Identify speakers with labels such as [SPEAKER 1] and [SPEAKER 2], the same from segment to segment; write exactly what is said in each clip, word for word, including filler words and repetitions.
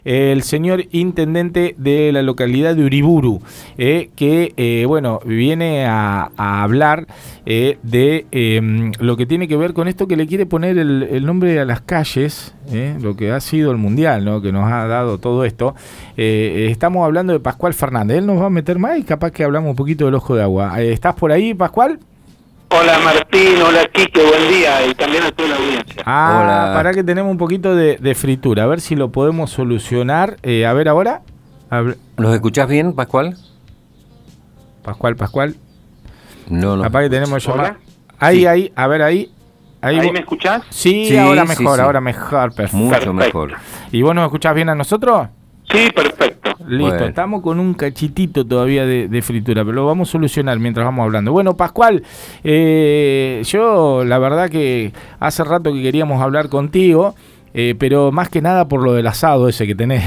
[SPEAKER 1] El señor intendente de la localidad de Uriburu, eh, que eh, bueno, viene a, a hablar eh, de eh, lo que tiene que ver con esto que le quiere poner el, el nombre a las calles, eh, lo que ha sido el mundial, ¿no? Que nos ha dado todo esto. Eh, estamos hablando de Pascual Fernández, él nos va a meter más y capaz que hablamos un poquito del Ojo de Agua. Eh, ¿Estás por ahí, Pascual?
[SPEAKER 2] Hola Martín, hola Quique, buen día, y también a toda la audiencia.
[SPEAKER 1] Ah,
[SPEAKER 3] hola.
[SPEAKER 1] Para que tenemos un poquito de, de fritura, a ver si lo podemos solucionar. Eh, a ver ahora. A ver.
[SPEAKER 3] ¿Nos escuchás bien, Pascual?
[SPEAKER 1] Pascual, Pascual.
[SPEAKER 3] No, no.
[SPEAKER 1] Capaz que tenemos
[SPEAKER 2] ¿Hola?
[SPEAKER 1] llamada. Ahí,
[SPEAKER 3] Sí.
[SPEAKER 1] ahí, a ver ahí.
[SPEAKER 2] ¿Ahí,
[SPEAKER 1] vos...
[SPEAKER 2] me escuchás?
[SPEAKER 1] Sí,
[SPEAKER 3] Sí,
[SPEAKER 1] ahora
[SPEAKER 3] sí,
[SPEAKER 1] mejor,
[SPEAKER 3] sí.
[SPEAKER 1] ahora mejor, perfecto.
[SPEAKER 3] Mucho
[SPEAKER 2] Perfecto.
[SPEAKER 3] mejor.
[SPEAKER 1] ¿Y vos nos escuchás bien a nosotros?
[SPEAKER 2] Sí, perfecto.
[SPEAKER 1] Listo,
[SPEAKER 3] Bueno.
[SPEAKER 1] estamos con un cachitito todavía de, de fritura, pero lo vamos a solucionar mientras vamos hablando. Bueno, Pascual, eh, yo la verdad que hace rato que queríamos hablar contigo, eh, pero más que nada por lo del asado ese que tenés.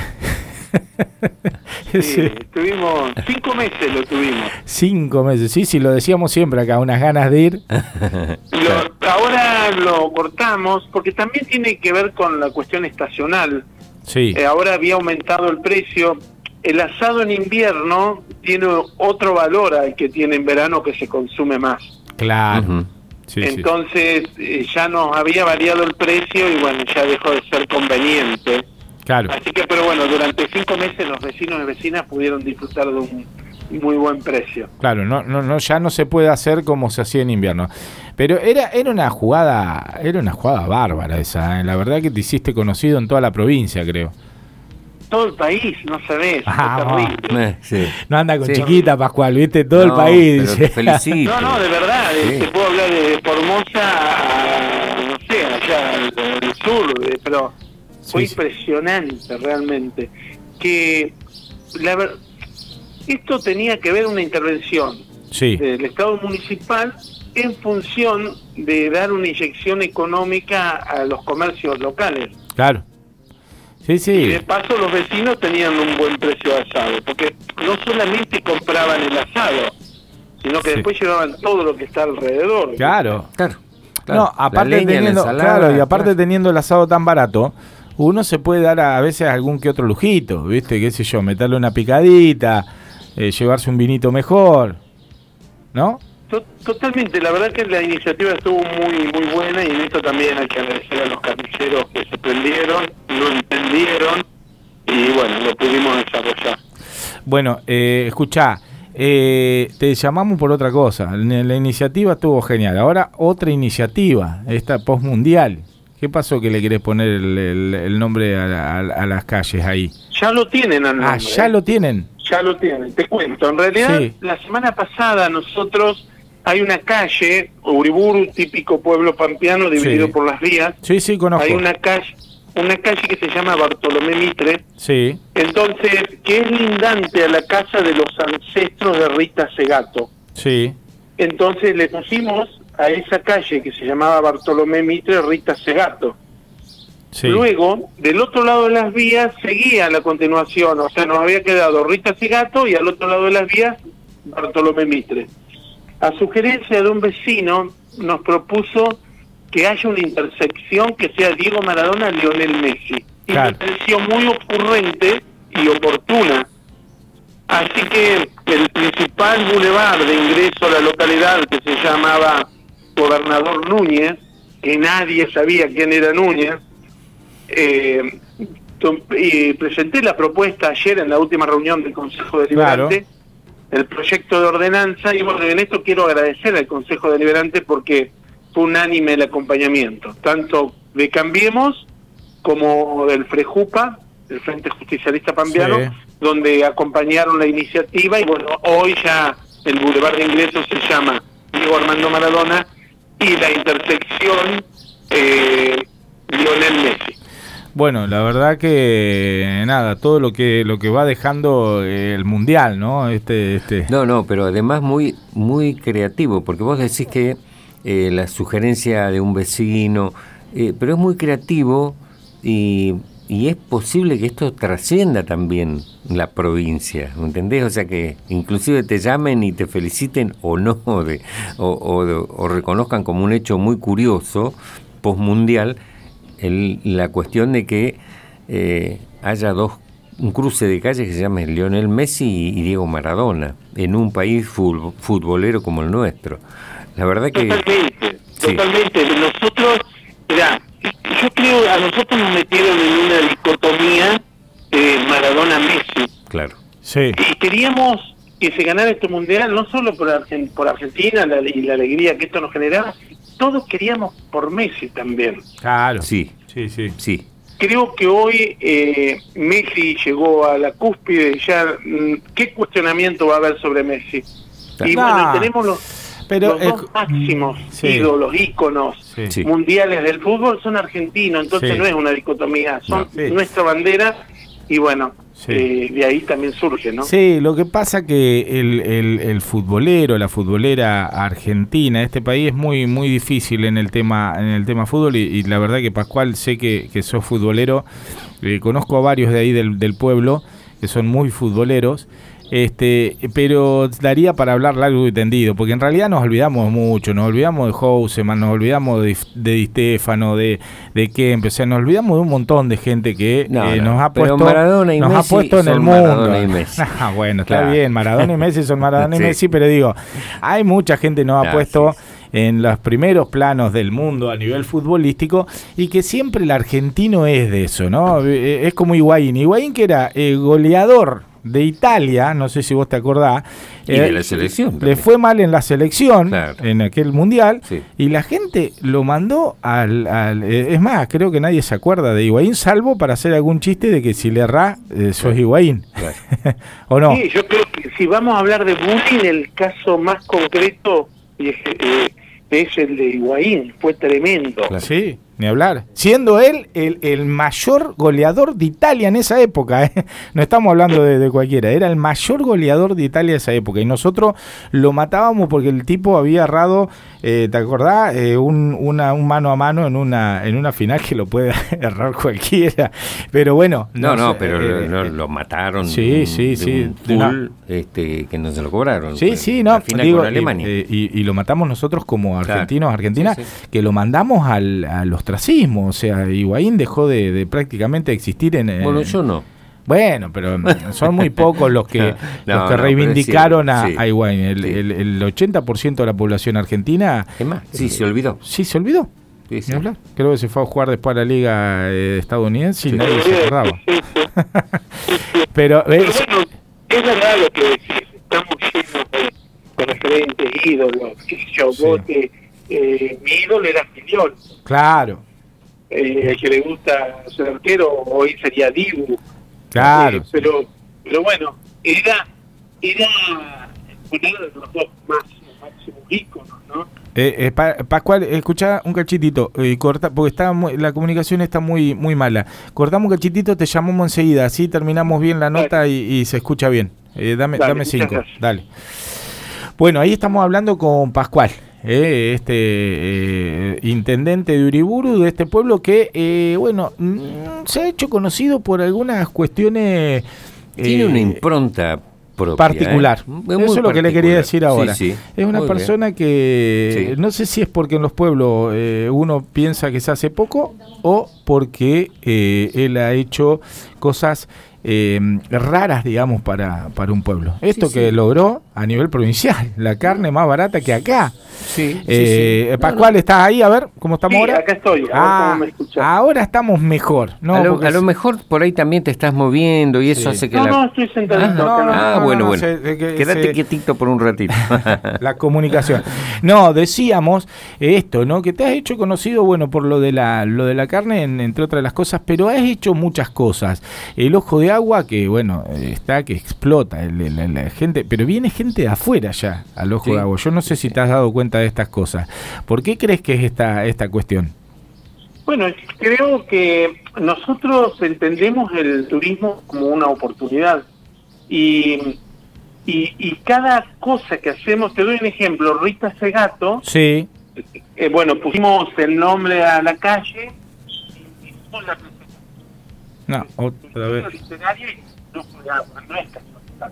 [SPEAKER 2] Sí,
[SPEAKER 1] Ese,
[SPEAKER 2] tuvimos, cinco meses lo tuvimos.
[SPEAKER 1] cinco meses, sí, sí, lo decíamos siempre acá, unas ganas de ir.
[SPEAKER 2] Lo- ahora lo cortamos porque también tiene que ver con la cuestión estacional.
[SPEAKER 1] Sí,
[SPEAKER 2] Eh, ahora había aumentado el precio. El asado en invierno tiene otro valor al que tiene en verano, que se consume más.
[SPEAKER 1] claro.
[SPEAKER 3] Ujú.
[SPEAKER 1] Sí, sí.
[SPEAKER 2] Entonces eh, ya nos había variado el precio y bueno, ya dejó de ser conveniente.
[SPEAKER 1] Claro.
[SPEAKER 2] Así que, pero bueno, durante cinco meses los vecinos y vecinas pudieron disfrutar de un muy buen precio.
[SPEAKER 1] Claro, no, no, no, ya no se puede hacer como se hacía en invierno. Pero era, era una jugada, era una jugada bárbara esa, ¿eh? La verdad que te hiciste conocido en toda la provincia, creo.
[SPEAKER 2] Todo el país, no sabés,
[SPEAKER 1] Ah,
[SPEAKER 2] fue terrible.
[SPEAKER 3] Eh, sí.
[SPEAKER 1] No anda con
[SPEAKER 3] Sí.
[SPEAKER 1] chiquita, Pascual, viste, todo el
[SPEAKER 3] No,
[SPEAKER 1] país.
[SPEAKER 3] pero
[SPEAKER 1] dice.
[SPEAKER 3] te felicito.
[SPEAKER 2] No, no, de verdad, eh,
[SPEAKER 3] Sí.
[SPEAKER 2] te puedo hablar de Formosa a, no sé, allá al, al sur, eh, pero fue
[SPEAKER 1] Sí, sí.
[SPEAKER 2] impresionante realmente. Que la ver- esto tenía que ver una intervención
[SPEAKER 1] Sí,
[SPEAKER 2] del Estado municipal en función de dar una inyección económica a los comercios locales.
[SPEAKER 1] claro. Sí,
[SPEAKER 2] Y
[SPEAKER 1] sí,
[SPEAKER 2] de paso los vecinos tenían un buen precio de asado, porque no solamente compraban el asado, sino que
[SPEAKER 1] Sí.
[SPEAKER 2] después llevaban todo lo que está alrededor.
[SPEAKER 1] claro.
[SPEAKER 3] Claro. claro.
[SPEAKER 1] No, aparte
[SPEAKER 3] La leña, la
[SPEAKER 1] teniendo,
[SPEAKER 3] ensalada,
[SPEAKER 1] claro, y aparte
[SPEAKER 3] claro.
[SPEAKER 1] teniendo el asado tan barato, uno se puede dar a, a veces algún que otro lujito, ¿viste? Qué sé yo, meterle una picadita, eh, llevarse un vinito mejor, ¿no?
[SPEAKER 2] To- Totalmente, la verdad que la iniciativa estuvo muy muy buena y en esto también hay que agradecer a los carniceros que se prendieron, lo entendieron y bueno, lo pudimos desarrollar.
[SPEAKER 1] Bueno, eh, escuchá, eh, te llamamos por otra cosa. La, la iniciativa estuvo genial. Ahora otra iniciativa, esta postmundial. ¿Qué pasó que le querés poner el, el- el nombre a, la- a la- a las calles ahí?
[SPEAKER 2] Ya lo tienen al
[SPEAKER 1] Ah,
[SPEAKER 2] nombre,
[SPEAKER 1] ya
[SPEAKER 2] ¿eh?
[SPEAKER 1] lo tienen.
[SPEAKER 2] Ya lo tienen, te cuento. En realidad,
[SPEAKER 1] Sí.
[SPEAKER 2] la semana pasada nosotros hay una calle, Uriburu, típico pueblo pampeano, dividido
[SPEAKER 1] Sí.
[SPEAKER 2] por las vías.
[SPEAKER 1] Sí, sí, conozco.
[SPEAKER 2] Hay una calle, una calle que se llama Bartolomé Mitre,
[SPEAKER 1] Sí,
[SPEAKER 2] entonces, que es lindante a la casa de los ancestros de Rita Segato.
[SPEAKER 1] sí,
[SPEAKER 2] Entonces le pusimos a esa calle que se llamaba Bartolomé Mitre Rita Segato.
[SPEAKER 1] sí.
[SPEAKER 2] Luego, del otro lado de las vías, seguía la continuación, o sea, nos había quedado Rita Segato y al otro lado de las vías, Bartolomé Mitre. A sugerencia de un vecino, nos propuso que haya una intersección que sea Diego Maradona, Lionel Messi. Y
[SPEAKER 1] Claro.
[SPEAKER 2] me pareció muy ocurrente y oportuna. Así que el principal bulevar de ingreso a la localidad, que se llamaba Gobernador Núñez, que nadie sabía quién era Núñez, eh, to- y presenté la propuesta ayer en la última reunión del Consejo Deliberante, el proyecto de ordenanza, y bueno, en esto quiero agradecer al Consejo Deliberante porque fue unánime el acompañamiento, tanto de Cambiemos como del FREJUPA, el Frente Justicialista Pampeano,
[SPEAKER 1] Sí.
[SPEAKER 2] donde acompañaron la iniciativa, y bueno, hoy ya el Boulevard de Ingreso se llama Diego Armando Maradona, y la intersección eh, Lionel Messi.
[SPEAKER 1] Bueno, la verdad que nada, todo lo que lo que va dejando eh, el mundial, ¿no? Este, este.
[SPEAKER 3] No, no, pero además muy muy creativo, porque vos decís que eh, la sugerencia de un vecino, eh, pero es muy creativo y, y es posible que esto trascienda también la provincia, ¿me entendés? O sea que inclusive te llamen y te feliciten o no, de, o, o, o reconozcan como un hecho muy curioso, postmundial, el, la cuestión de que eh, haya dos un cruce de calles que se llama Lionel Messi y Diego Maradona, en un país futbolero como el nuestro. La verdad que...
[SPEAKER 2] Totalmente,
[SPEAKER 3] sí.
[SPEAKER 2] totalmente. Nosotros, mirá, yo creo, a nosotros nos metieron en una dicotomía eh, Maradona-Messi.
[SPEAKER 3] Claro.
[SPEAKER 1] Sí.
[SPEAKER 2] Y queríamos que se ganara este mundial, no solo por, Argen- por Argentina la, y la alegría que esto nos generaba, todos queríamos por Messi también.
[SPEAKER 1] Claro.
[SPEAKER 3] Sí,
[SPEAKER 1] Sí, sí.
[SPEAKER 3] sí.
[SPEAKER 2] Creo que hoy eh, Messi llegó a la cúspide, ya mm, ¿qué cuestionamiento va a haber sobre Messi? Y
[SPEAKER 1] No,
[SPEAKER 2] bueno, tenemos los,
[SPEAKER 1] pero,
[SPEAKER 2] los
[SPEAKER 1] eh,
[SPEAKER 2] dos máximos
[SPEAKER 1] sí.
[SPEAKER 2] ídolos, íconos
[SPEAKER 1] Sí.
[SPEAKER 3] Sí.
[SPEAKER 2] mundiales del fútbol son argentinos, entonces
[SPEAKER 1] Sí.
[SPEAKER 2] no es una dicotomía, son
[SPEAKER 1] No. Sí.
[SPEAKER 2] nuestra bandera y bueno,
[SPEAKER 1] Sí.
[SPEAKER 2] eh, de ahí también surge, ¿no?
[SPEAKER 1] Sí, lo que pasa que el, el, el futbolero, la futbolera argentina, este país es muy muy difícil en el tema en el tema fútbol y, y la verdad que Pascual, sé que, que sos futbolero, eh, conozco a varios de ahí del, del pueblo que son muy futboleros. Este, pero daría para hablar largo y tendido, porque en realidad nos olvidamos mucho, nos olvidamos de Houseman, nos olvidamos de, de Di Stéfano, de, de Kempes, o sea, nos olvidamos de un montón de gente que
[SPEAKER 3] No,
[SPEAKER 1] eh,
[SPEAKER 3] no,
[SPEAKER 1] nos ha
[SPEAKER 3] pero
[SPEAKER 1] puesto,
[SPEAKER 3] Maradona y
[SPEAKER 1] nos
[SPEAKER 3] Messi
[SPEAKER 1] ha puesto en el
[SPEAKER 3] son
[SPEAKER 1] mundo.
[SPEAKER 3] Maradona y Messi.
[SPEAKER 1] Ah, bueno, está
[SPEAKER 3] Claro.
[SPEAKER 1] bien, Maradona y Messi son Maradona y
[SPEAKER 3] Sí.
[SPEAKER 1] Messi, pero digo, hay mucha gente que nos ha
[SPEAKER 3] Ah,
[SPEAKER 1] puesto
[SPEAKER 3] sí,
[SPEAKER 1] en los primeros planos del mundo a nivel futbolístico y que siempre el argentino es de eso, ¿no? Eh, Es como Higuaín, Higuaín que era eh, goleador de Italia, no sé si vos te acordás,
[SPEAKER 3] Y de la selección
[SPEAKER 1] le
[SPEAKER 3] también.
[SPEAKER 1] fue mal en la selección,
[SPEAKER 3] Claro.
[SPEAKER 1] en aquel mundial,
[SPEAKER 3] Sí.
[SPEAKER 1] y la gente lo mandó al, al eh, es más, creo que nadie se acuerda de Higuaín, salvo para hacer algún chiste de que si le errás, eh, sos
[SPEAKER 3] Claro.
[SPEAKER 1] Higuaín,
[SPEAKER 3] Claro.
[SPEAKER 1] ¿o no?
[SPEAKER 2] Sí, yo creo que si vamos a hablar de bullying, el caso más concreto es, eh, es el de Higuaín, fue tremendo.
[SPEAKER 3] Claro.
[SPEAKER 1] Sí, ni hablar. Siendo él el, el mayor goleador de Italia en esa época, ¿eh? No estamos hablando de, de cualquiera, era el mayor goleador de Italia en esa época. Y nosotros lo matábamos porque el tipo había errado, eh, ¿te acordás? Eh, un, una, un mano a mano en una, en una final que lo puede errar cualquiera. Pero bueno.
[SPEAKER 3] No, no,
[SPEAKER 1] sé,
[SPEAKER 3] pero
[SPEAKER 1] eh,
[SPEAKER 3] lo,
[SPEAKER 1] eh,
[SPEAKER 3] lo mataron.
[SPEAKER 1] sí,
[SPEAKER 3] de un-
[SPEAKER 1] sí,
[SPEAKER 3] de
[SPEAKER 1] sí.
[SPEAKER 3] un
[SPEAKER 1] De una-
[SPEAKER 3] full, este, que no se lo cobraron.
[SPEAKER 1] Sí,
[SPEAKER 3] Fue
[SPEAKER 1] sí,
[SPEAKER 3] la
[SPEAKER 1] no,
[SPEAKER 3] final
[SPEAKER 1] digo,
[SPEAKER 3] con
[SPEAKER 1] y,
[SPEAKER 3] Alemania.
[SPEAKER 1] eh, y, y lo matamos nosotros como argentinos,
[SPEAKER 3] Claro.
[SPEAKER 1] Argentina,
[SPEAKER 3] Sí, sí.
[SPEAKER 1] que lo mandamos al, al ostracismo, o sea, Higuaín dejó de, de prácticamente existir en... en-
[SPEAKER 3] Bueno, yo no.
[SPEAKER 1] Bueno, pero son muy pocos los que,
[SPEAKER 3] No,
[SPEAKER 1] los que
[SPEAKER 3] no, pero
[SPEAKER 1] reivindicaron
[SPEAKER 3] es
[SPEAKER 1] a,
[SPEAKER 3] cierto, sí.
[SPEAKER 1] a Higuaín. El,
[SPEAKER 3] Sí.
[SPEAKER 1] el, el ochenta por ciento de la población argentina...
[SPEAKER 3] Es más, sí, se olvidó.
[SPEAKER 1] Sí, se olvidó.
[SPEAKER 3] Sí, sí.
[SPEAKER 1] Ni hablar. Creo que se fue a jugar después a la liga eh, estadounidense y
[SPEAKER 3] Sí.
[SPEAKER 1] nadie se acordaba.
[SPEAKER 2] Sí, sí.
[SPEAKER 1] Pero,
[SPEAKER 2] Pero
[SPEAKER 1] eh,
[SPEAKER 2] bueno, es verdad lo que decís, estamos llenos de, de referentes, ídolos, qué sé yo,
[SPEAKER 1] Sí.
[SPEAKER 2] vos que, eh, mi ídolo era Filiol,
[SPEAKER 1] claro,
[SPEAKER 2] eh, el que le gusta ser arquero, hoy sería Dibu,
[SPEAKER 1] claro.
[SPEAKER 2] Eh, pero, pero bueno, era, era uno de los dos máximos, máximos íconos, ¿no?
[SPEAKER 1] Eh, eh, Pa- Pascual, escucha un cachitito, eh, corta, porque está muy- la comunicación está muy muy mala. Cortamos un cachitito, te llamamos enseguida, así terminamos bien la nota y, y se escucha bien. Eh, dame
[SPEAKER 2] Dale,
[SPEAKER 1] dame
[SPEAKER 2] muchas
[SPEAKER 1] cinco,
[SPEAKER 2] gracias.
[SPEAKER 1] dale. Bueno, ahí estamos hablando con Pascual, eh, este eh, intendente de Uriburu, de este pueblo que, eh, bueno, mm, se ha hecho conocido por algunas cuestiones...
[SPEAKER 3] Tiene
[SPEAKER 1] eh,
[SPEAKER 3] una impronta propia,
[SPEAKER 1] particular.
[SPEAKER 3] ¿eh?
[SPEAKER 1] Eso es lo que le quería decir ahora.
[SPEAKER 3] Sí, sí.
[SPEAKER 1] Es una
[SPEAKER 3] Muy
[SPEAKER 1] persona que
[SPEAKER 3] Sí.
[SPEAKER 1] no sé si es porque en los pueblos eh, uno piensa que se hace poco o porque eh, él ha hecho cosas eh, raras, digamos, para, para un pueblo. Esto
[SPEAKER 3] Sí,
[SPEAKER 1] que
[SPEAKER 3] sí.
[SPEAKER 1] logró a nivel provincial, la carne más barata que acá.
[SPEAKER 3] Sí, sí,
[SPEAKER 1] Eh,
[SPEAKER 3] sí. No,
[SPEAKER 1] Pascual,
[SPEAKER 3] no.
[SPEAKER 1] ¿estás ahí? A ver, ¿cómo estamos
[SPEAKER 2] Sí,
[SPEAKER 1] ahora?
[SPEAKER 2] acá estoy, a ver
[SPEAKER 1] Ah,
[SPEAKER 2] cómo me escuchás.
[SPEAKER 1] ahora estamos mejor. No,
[SPEAKER 3] a, lo,
[SPEAKER 1] porque
[SPEAKER 3] a lo
[SPEAKER 1] es-
[SPEAKER 3] mejor por ahí también te estás moviendo y eso
[SPEAKER 1] Sí.
[SPEAKER 3] hace que
[SPEAKER 2] No,
[SPEAKER 3] la...
[SPEAKER 2] no, estoy sentadito
[SPEAKER 3] Ah,
[SPEAKER 2] acá.
[SPEAKER 1] no,
[SPEAKER 3] Ah,
[SPEAKER 1] no,
[SPEAKER 3] bueno,
[SPEAKER 1] no,
[SPEAKER 3] bueno.
[SPEAKER 1] se- de que
[SPEAKER 3] Quédate
[SPEAKER 1] se-
[SPEAKER 3] quietito por un ratito.
[SPEAKER 1] la comunicación. No, decíamos esto, ¿no? Que te has hecho conocido, bueno, por lo de la lo de la carne, en- entre otras las cosas, pero has hecho muchas cosas. El ojo de agua, que bueno, eh, está que explota, el- el- la, la gente, pero viene gente de afuera ya al ojo
[SPEAKER 3] Sí.
[SPEAKER 1] de agua. Yo no sé si te has dado cuenta de estas cosas. ¿Por qué crees que es esta esta cuestión?
[SPEAKER 2] Bueno, creo que nosotros entendemos el turismo como una oportunidad y, y, y cada cosa que hacemos, te doy un ejemplo, Rita Segato,
[SPEAKER 1] Sí,
[SPEAKER 2] eh, bueno, pusimos el nombre a la calle y hicimos la
[SPEAKER 1] no, otra vez.
[SPEAKER 2] presentación literaria y no fue agua, no es casualidad.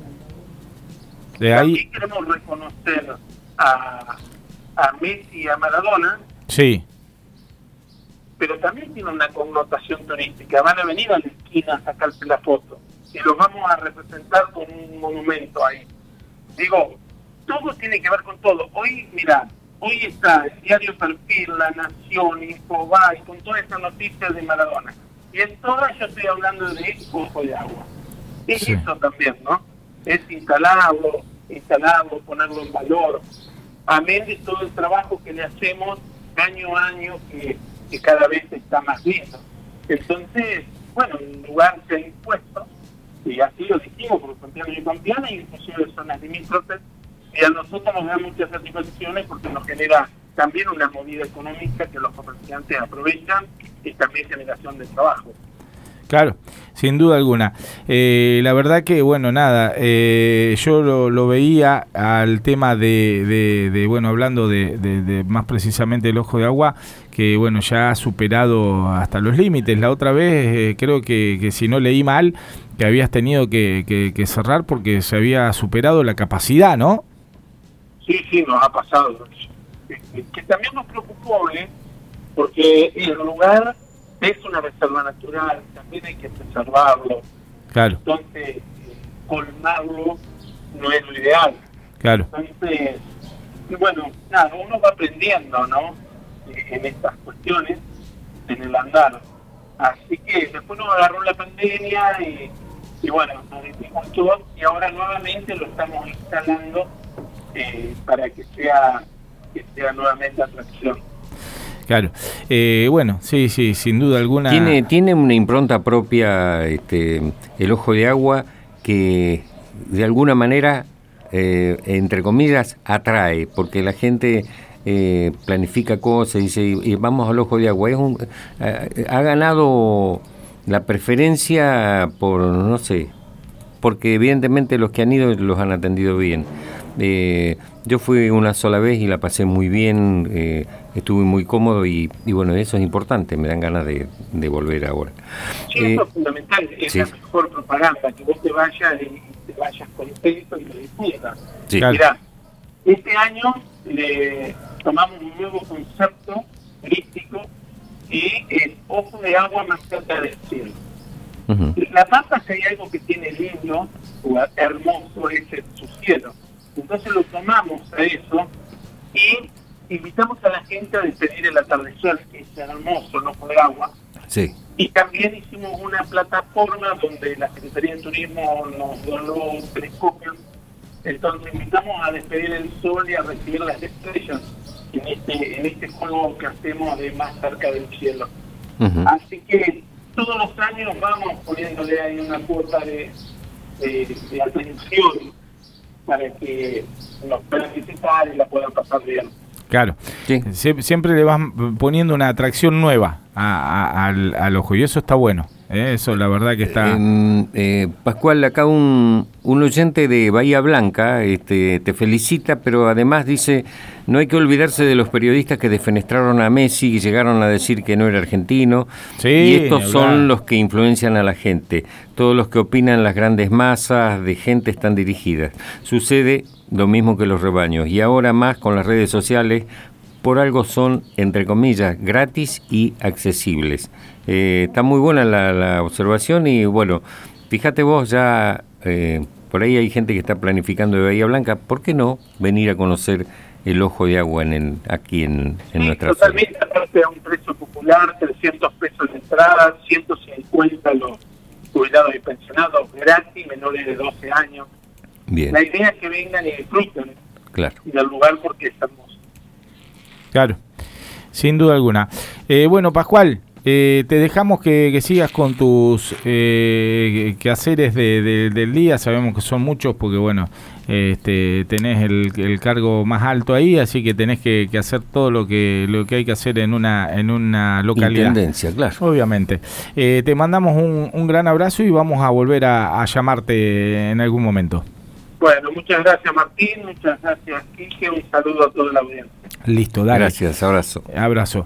[SPEAKER 1] De ahí,
[SPEAKER 2] También queremos reconocer a, a Messi y a Maradona,
[SPEAKER 1] sí,
[SPEAKER 2] pero también tiene una connotación turística. Van a venir al esquí esquina a sacarse la foto. Y los vamos a representar con un monumento ahí. Digo, todo tiene que ver con todo. Hoy, mira, hoy está el diario Perfil, La Nación, Infobae, con todas esas noticias de Maradona. Y en todas yo estoy hablando de Ojo de Agua. Es sí. Eso también, ¿no? Es instalarlo, instalarlo, ponerlo en valor. Amén de todo el trabajo que le hacemos año a año, que, que cada vez está más lindo. Entonces, bueno, un lugar se ha impuesto, y así lo dijimos por Santiago y Pamplona, y inclusive zonas limítrofes, y a nosotros nos da muchas satisfacciones porque nos genera también una movida económica que los comerciantes aprovechan y también generación de trabajo.
[SPEAKER 1] Claro, sin duda alguna. Eh, la verdad que, bueno, nada, eh, yo lo, lo veía al tema de, de, de bueno, hablando de, de, de más precisamente el Ojo de Agua, que, bueno, ya ha superado hasta los límites. La otra vez, eh, creo que, que si no leí mal, que habías tenido que, que, que cerrar porque se había superado la capacidad, ¿no?
[SPEAKER 2] Sí, sí, nos ha pasado. Que, que también nos preocupó, ¿eh? Porque el lugar es una reserva natural, también hay que preservarlo.
[SPEAKER 1] Claro.
[SPEAKER 2] Entonces, colmarlo no es lo ideal.
[SPEAKER 1] Claro.
[SPEAKER 2] Entonces, y bueno, nada, uno va aprendiendo, ¿no? En estas cuestiones, en el andar. Así que después nos agarró la pandemia y, y bueno, nos dimos todo y ahora nuevamente lo estamos instalando eh, para que sea, que sea nuevamente atracción.
[SPEAKER 1] Claro, eh, bueno, sí, sí, sin duda alguna.
[SPEAKER 3] Tiene, tiene una impronta propia, este, el Ojo de Agua, que de alguna manera, eh, entre comillas, atrae, porque la gente eh, planifica cosas y dice, y vamos al Ojo de Agua. Es un, eh, ha ganado la preferencia por, no sé, porque evidentemente los que han ido los han atendido bien. Eh, yo fui una sola vez y la pasé muy bien, eh, estuve muy cómodo y, y bueno, eso es importante, me dan ganas de, de volver ahora.
[SPEAKER 2] Sí, eh, eso es fundamental, es sí. La mejor propaganda, que vos te vayas y te vayas contento y lo disfrutas.
[SPEAKER 3] Sí.
[SPEAKER 2] Mirá, este año le tomamos un nuevo concepto turístico y es Ojo de Agua más cerca del cielo. Uh-huh. La Pampa, si hay algo que tiene lindo o hermoso, es su cielo. Entonces lo tomamos a eso y invitamos a la gente a despedir el atardecer, que es hermoso, no por agua.
[SPEAKER 3] Sí.
[SPEAKER 2] Y también hicimos una plataforma donde la Secretaría de Turismo nos donó telescopios. Entonces invitamos a despedir el sol y a recibir las estrellas en este, en este juego que hacemos de más cerca del cielo. Uh-huh. Así que todos los años vamos poniéndole ahí una cuota de, de, de atención para que nos puedan visitar y la puedan pasar bien.
[SPEAKER 1] Claro, sí. Sie- siempre le vas poniendo una atracción nueva a, a, al, al ojo y eso está bueno. ¿eh? Eso la verdad que está...
[SPEAKER 3] Eh, eh, Pascual, acá un, un oyente de Bahía Blanca este, te felicita, pero además dice, no hay que olvidarse de los periodistas que defenestraron a Messi y llegaron a decir que no era argentino.
[SPEAKER 1] Sí,
[SPEAKER 3] y estos son los que influencian a la gente. Todos los que opinan, las grandes masas de gente están dirigidas. Sucede lo mismo que los rebaños y ahora más con las redes sociales, por algo son, entre comillas, gratis y accesibles. Eh, está muy buena la, la observación y bueno, fíjate vos ya, eh, por ahí hay gente que está planificando de Bahía Blanca, ¿por qué no venir a conocer el Ojo de Agua en el, aquí en, en
[SPEAKER 2] sí,
[SPEAKER 3] nuestra
[SPEAKER 2] totalmente,
[SPEAKER 3] zona?
[SPEAKER 2] Aparte a un precio popular, trescientos pesos de entrada, ciento cincuenta los jubilados y pensionados gratis, menores de doce años.
[SPEAKER 3] Bien.
[SPEAKER 2] La idea es que vengan y disfruten
[SPEAKER 3] claro.
[SPEAKER 2] del lugar porque es hermoso.
[SPEAKER 1] Claro, sin duda alguna. Eh, bueno, Pascual, eh, te dejamos que, que sigas con tus eh, quehaceres de, de, del día. Sabemos que son muchos porque, bueno, este, tenés el, el cargo más alto ahí, así que tenés que, que hacer todo lo que lo que hay que hacer en una en una localidad.
[SPEAKER 3] Intendencia, claro.
[SPEAKER 1] Obviamente. Eh, te mandamos un, un gran abrazo y vamos a volver a, a llamarte en algún momento.
[SPEAKER 2] Bueno, muchas gracias Martín, muchas gracias Quique, un saludo a toda la audiencia.
[SPEAKER 1] Listo, dale.
[SPEAKER 3] Gracias, abrazo.
[SPEAKER 1] Abrazo.